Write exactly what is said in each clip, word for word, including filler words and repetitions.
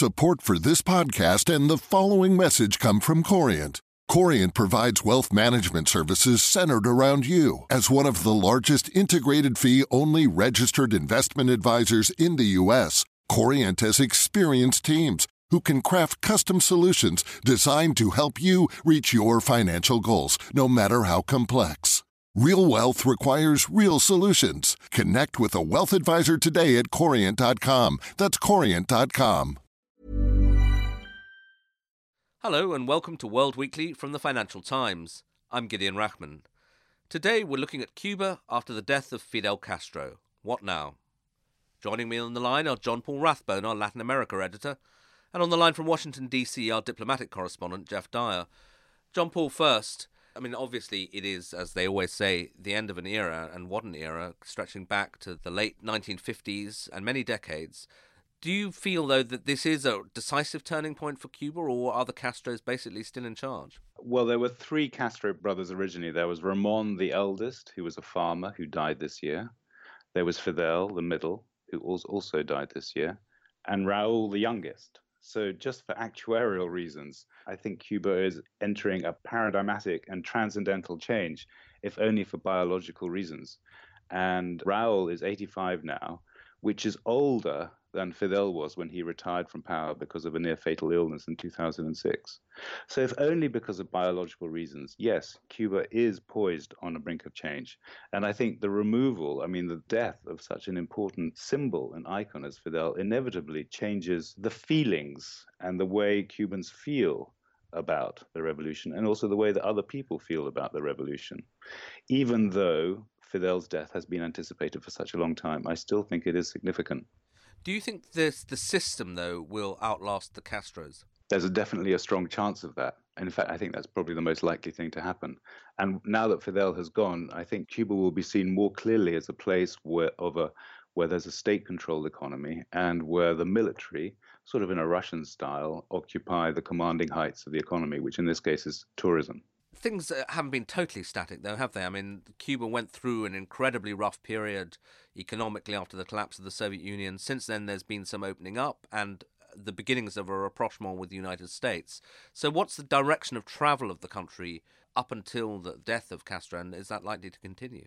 Support for this podcast and the following message come from Corient. Corient provides wealth management services centered around you. As one of the largest integrated fee-only registered investment advisors in the U S, Corient has experienced teams who can craft custom solutions designed to help you reach your financial goals, no matter how complex. Real wealth requires real solutions. Connect with a wealth advisor today at corient dot com. That's corient dot com. Hello and welcome to World Weekly from the Financial Times. I'm Gideon Rachman. Today we're looking at Cuba after the death of Fidel Castro. What now? Joining me on the line are John Paul Rathbone, our Latin America editor, and on the line from Washington, D C, our diplomatic correspondent, Jeff Dyer. John Paul first. I mean, obviously it is, as they always say, the end of an era, and what an era, stretching back to the late nineteen fifties and many decades. Do you feel, though, that this is a decisive turning point for Cuba, or are the Castros basically still in charge? Well, there were three Castro brothers originally. There was Ramon, the eldest, who was a farmer, who died this year. There was Fidel, the middle, who also died this year. And Raul, the youngest. So just for actuarial reasons, I think Cuba is entering a paradigmatic and transcendental change, if only for biological reasons. And Raul is eighty-five now, which is older than Fidel was when he retired from power because of a near-fatal illness in two thousand six. So if only because of biological reasons, yes, Cuba is poised on the brink of change. And I think the removal, I mean, the death of such an important symbol and icon as Fidel inevitably changes the feelings and the way Cubans feel about the revolution, and also the way that other people feel about the revolution. Even though Fidel's death has been anticipated for such a long time, I still think it is significant. Do you think this the system, though, will outlast the Castros? There's a definitely a strong chance of that. In fact, I think that's probably the most likely thing to happen. And now that Fidel has gone, I think Cuba will be seen more clearly as a place where of a where there's a state-controlled economy and where the military, sort of in a Russian style, occupy the commanding heights of the economy, which in this case is tourism. Things haven't been totally static, though, have they? I mean, Cuba went through an incredibly rough period economically after the collapse of the Soviet Union. Since then, there's been some opening up and the beginnings of a rapprochement with the United States. So what's the direction of travel of the country up until the death of Castro, and is that likely to continue?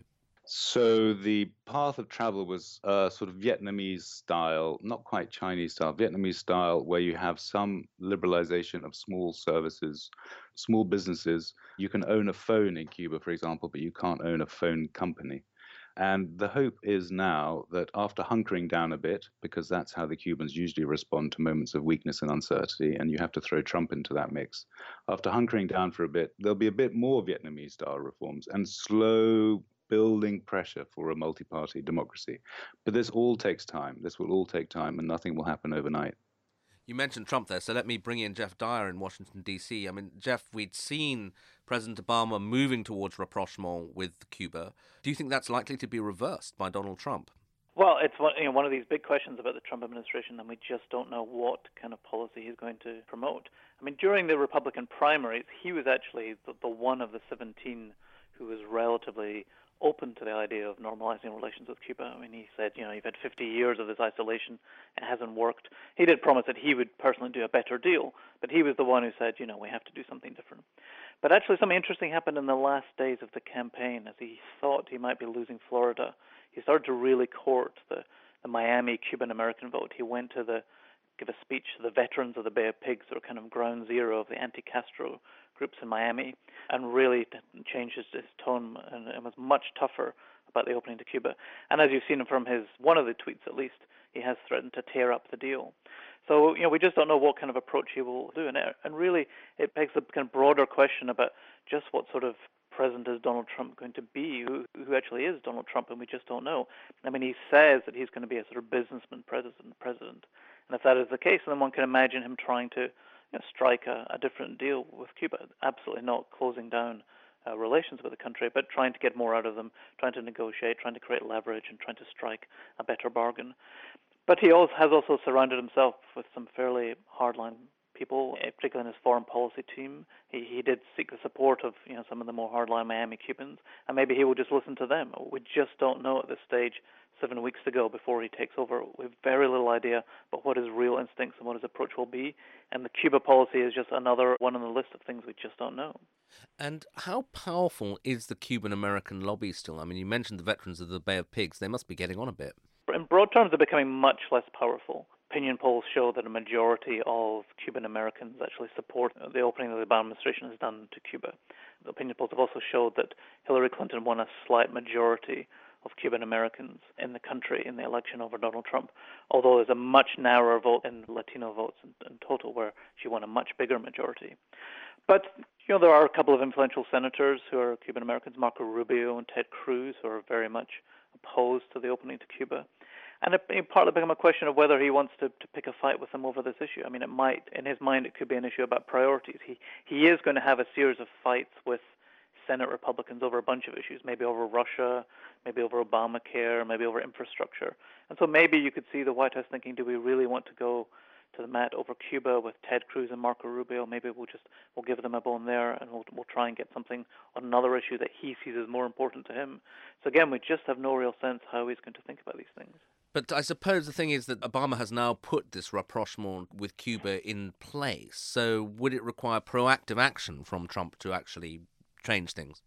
So the path of travel was uh, sort of Vietnamese style, not quite Chinese style, Vietnamese style, where you have some liberalization of small services, small businesses. You can own a phone in Cuba, for example, but you can't own a phone company. And the hope is now that after hunkering down a bit, because that's how the Cubans usually respond to moments of weakness and uncertainty, and you have to throw Trump into that mix, after hunkering down for a bit, there'll be a bit more Vietnamese-style reforms and slow building pressure for a multi-party democracy. But this all takes time. This will all take time, and nothing will happen overnight. You mentioned Trump there, so let me bring in Jeff Dyer in Washington, D C. I mean, Jeff, we'd seen President Obama moving towards rapprochement with Cuba. Do you think that's likely to be reversed by Donald Trump? Well, it's one, you know, one of these big questions about the Trump administration, and we just don't know what kind of policy he's going to promote. I mean, during the Republican primaries, he was actually the, the one of the seventeen who was relatively open to the idea of normalizing relations with Cuba. I mean, he said, you know, you've had fifty years of this isolation, it hasn't worked. He did promise that he would personally do a better deal, but he was the one who said, you know, we have to do something different. But actually something interesting happened in the last days of the campaign. As he thought he might be losing Florida, he started to really court the, the Miami Cuban-American vote. He went to the give a speech to the veterans of the Bay of Pigs, or kind of ground zero of the anti-Castro groups in Miami, and really changed his, his tone and, and was much tougher about the opening to Cuba. And as you've seen from his one of the tweets, at least, he has threatened to tear up the deal. So, you know, we just don't know what kind of approach he will do. And, and really, it begs a kind of broader question about just what sort of president is Donald Trump going to be, who, who actually is Donald Trump, and we just don't know. I mean, he says that he's going to be a sort of businessman president, president. And if that is the case, then one can imagine him trying to you know, strike a, a different deal with Cuba, absolutely not closing down uh, relations with the country, but trying to get more out of them, trying to negotiate, trying to create leverage, and trying to strike a better bargain. But he also has also surrounded himself with some fairly hardline people, particularly in his foreign policy team. He he did seek the support of you know some of the more hardline Miami Cubans, and maybe he will just listen to them. We just don't know at this stage. Seven weeks to go before he takes over. We have very little idea about what his real instincts and what his approach will be. And the Cuba policy is just another one on the list of things we just don't know. And how powerful is the Cuban-American lobby still? I mean, you mentioned the veterans of the Bay of Pigs. They must be getting on a bit. In broad terms, they're becoming much less powerful. Opinion polls show that a majority of Cuban Americans actually support the opening that the Obama administration has done to Cuba. The opinion polls have also showed that Hillary Clinton won a slight majority of Cuban Americans in the country in the election over Donald Trump, although there's a much narrower vote in Latino votes in, in total, where she won a much bigger majority. But, you know, there are a couple of influential senators who are Cuban Americans, Marco Rubio and Ted Cruz, who are very much opposed to the opening to Cuba. And it, it partly become a question of whether he wants to, to pick a fight with them over this issue. I mean, it might, in his mind, it could be an issue about priorities. He he is going to have a series of fights with Senate Republicans over a bunch of issues, maybe over Russia, maybe over Obamacare, maybe over infrastructure. And so maybe you could see the White House thinking, do we really want to go to the mat over Cuba with Ted Cruz and Marco Rubio? Maybe we'll just we'll give them a bone there, and we'll we'll try and get something on another issue that he sees as more important to him. So again, we just have no real sense how he's going to think about these things. But I suppose the thing is that Obama has now put this rapprochement with Cuba in place. So would it require proactive action from Trump to actually change things?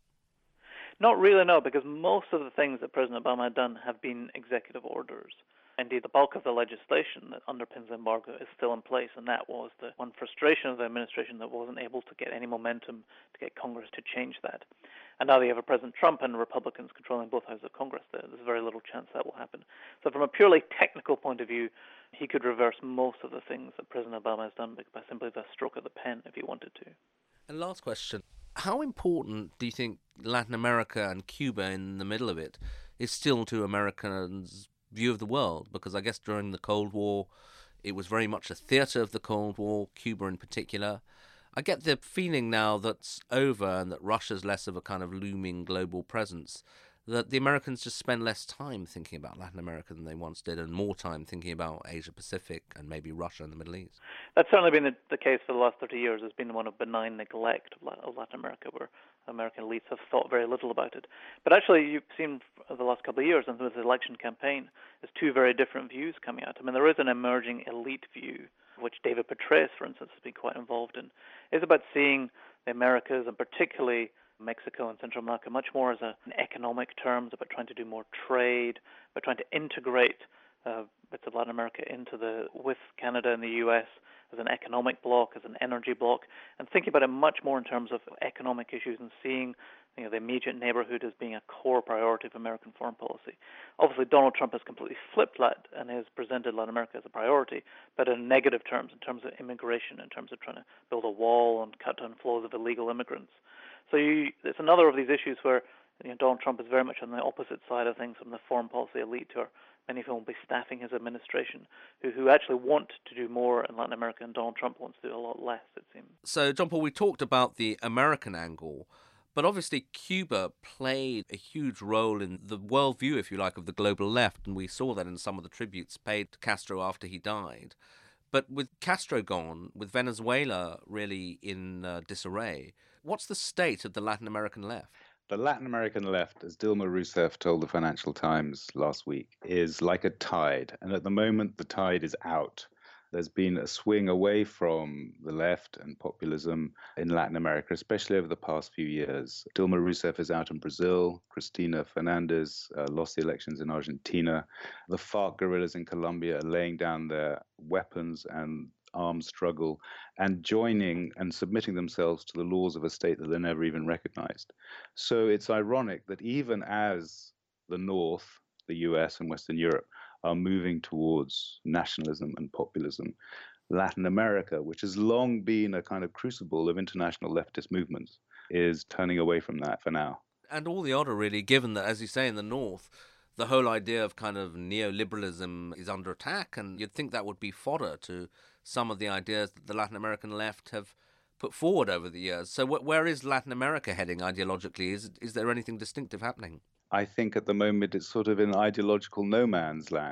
Not really, no, because most of the things that President Obama had done have been executive orders. Indeed, the bulk of the legislation that underpins the embargo is still in place, and that was the one frustration of the administration that wasn't able to get any momentum to get Congress to change that. And now that you have a President Trump and Republicans controlling both houses of Congress, there's very little chance that will happen. So from a purely technical point of view, he could reverse most of the things that President Obama has done by simply the stroke of the pen if he wanted to. And last question. How important do you think Latin America and Cuba in the middle of it is still to Americans' view of the world? Because I guess during the Cold War, it was very much a theatre of the Cold War, Cuba in particular. I get the feeling now that's over and that Russia's less of a kind of looming global presence, that the Americans just spend less time thinking about Latin America than they once did, and more time thinking about Asia Pacific and maybe Russia and the Middle East. That's certainly been the, the case for the last thirty years. There's been one of benign neglect of, La- of Latin America, where American elites have thought very little about it. But actually, you've seen the last couple of years, and with the election campaign, there's two very different views coming out. I mean, there is an emerging elite view, which David Petraeus, for instance, has been quite involved in. It's about seeing the Americas, and particularly Mexico and Central America, much more as a, in economic terms, about trying to do more trade, about trying to integrate uh, bits of Latin America into the with Canada and the U S as an economic bloc, as an energy bloc, and thinking about it much more in terms of economic issues and seeing you know, the immediate neighborhood as being a core priority of American foreign policy. Obviously, Donald Trump has completely flipped that and has presented Latin America as a priority, but in negative terms, in terms of immigration, in terms of trying to build a wall and cut down flows of illegal immigrants. So you, it's another of these issues where you know, Donald Trump is very much on the opposite side of things from the foreign policy elite, who are, many of whom will be staffing his administration, who, who actually want to do more in Latin America, and Donald Trump wants to do a lot less, it seems. So, John Paul, we talked about the American angle, but obviously Cuba played a huge role in the worldview, if you like, of the global left, and we saw that in some of the tributes paid to Castro after he died. But with Castro gone, with Venezuela really in uh, disarray, what's the state of the Latin American left? The Latin American left, as Dilma Rousseff told the Financial Times last week, is like a tide. And at the moment, the tide is out. There's been a swing away from the left and populism in Latin America, especially over the past few years. Dilma Rousseff is out in Brazil. Cristina Fernandez uh, lost the elections in Argentina. The FARC guerrillas in Colombia are laying down their weapons and armed struggle and joining and submitting themselves to the laws of a state that they never even recognized. So it's ironic that even as the North, the U S and Western Europe, are moving towards nationalism and populism, Latin America, which has long been a kind of crucible of international leftist movements, is turning away from that for now. And all the odder, really, given that, as you say, in the North, the whole idea of kind of neoliberalism is under attack, and you'd think that would be fodder to some of the ideas that the Latin American left have put forward over the years. So wh- where is Latin America heading ideologically? Is is there anything distinctive happening? I think at the moment it's sort of in ideological no man's land.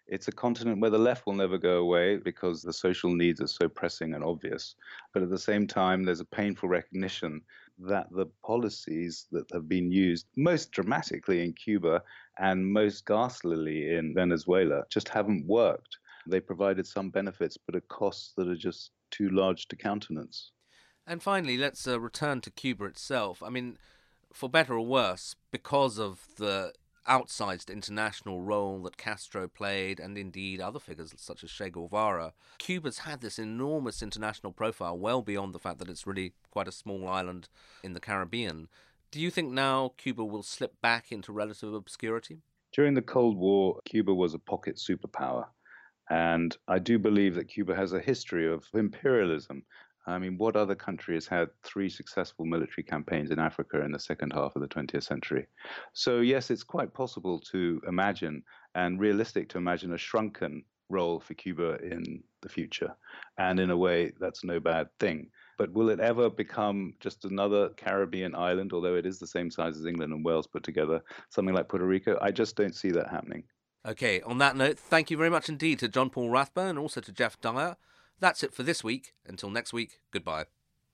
It's a continent where the left will never go away because the social needs are so pressing and obvious. But at the same time, there's a painful recognition that the policies that have been used most dramatically in Cuba and most ghastlyly in Venezuela just haven't worked. They provided some benefits, but at costs that are just too large to countenance. And finally, let's uh, return to Cuba itself. I mean, for better or worse, because of the outsized international role that Castro played, and indeed other figures such as Che Guevara, Cuba's had this enormous international profile well beyond the fact that it's really quite a small island in the Caribbean. Do you think now Cuba will slip back into relative obscurity? During the Cold War, Cuba was a pocket superpower. And I do believe that Cuba has a history of imperialism. I mean, what other country has had three successful military campaigns in Africa in the second half of the twentieth century? So, yes, it's quite possible to imagine and realistic to imagine a shrunken role for Cuba in the future. And in a way, that's no bad thing. But will it ever become just another Caribbean island, although it is the same size as England and Wales put together, something like Puerto Rico? I just don't see that happening. Okay, on that note, thank you very much indeed to John Paul Rathbone and also to Geoff Dyer. That's it for this week. Until next week, goodbye.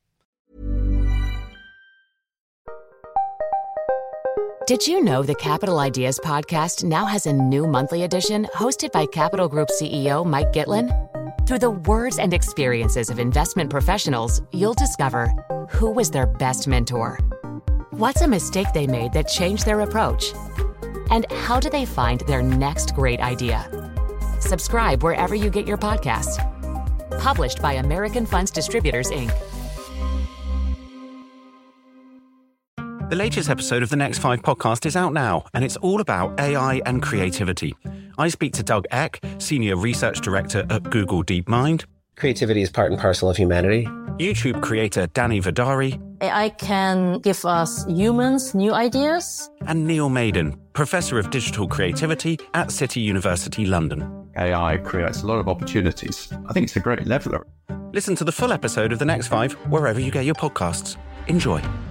Did you know the Capital Ideas podcast now has a new monthly edition hosted by Capital Group C E O Mike Gitlin? Through the words and experiences of investment professionals, you'll discover who was their best mentor, what's a mistake they made that changed their approach, and how do they find their next great idea. Subscribe wherever you get your podcasts. Published by American Funds Distributors, Incorporated. The latest episode of the Next Five podcast is out now, and it's all about A I and creativity. I speak to Doug Eck, Senior Research Director at Google DeepMind. Creativity is part and parcel of humanity. YouTube creator Danny Vidari. A I can give us humans new ideas. And Neil Maiden, Professor of Digital Creativity at City University London. A I creates a lot of opportunities. I think it's a great leveler. Listen to the full episode of The Next Five wherever you get your podcasts. Enjoy.